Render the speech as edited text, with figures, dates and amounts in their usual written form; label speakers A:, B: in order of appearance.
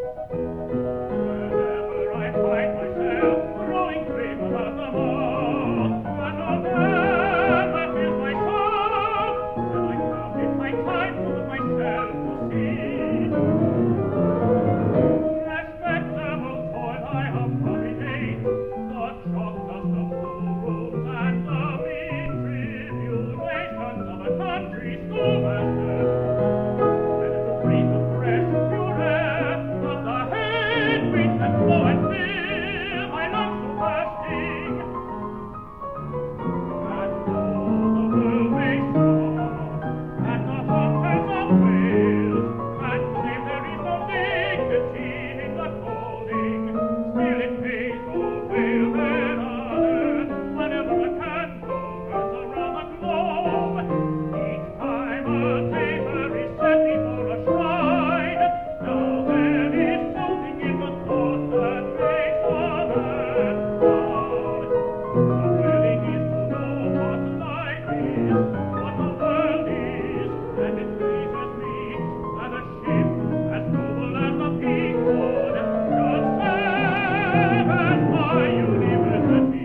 A: Whenever I find myself growing grim about the mark, and all that fills my soul, then I count it my time to look myself to see. Respectable toil I have copied, the chalk dust of schoolrooms and the mean tribulations of a country schoolmaster. And the brief of fresh puree of the head winds that blow and fill my lungs so bursting. And though the world may storm, and the hunters of Wales, and claim there is no dignity in the calling, still it pays more wail than others whenever a candle burns around the globe. Each time a taper is set before a shrine, now there is something in the thought that makes one earth proud. The willing is to know what life is, what the world is, and it pleases me that a ship as noble as the Pequod should serve as my university.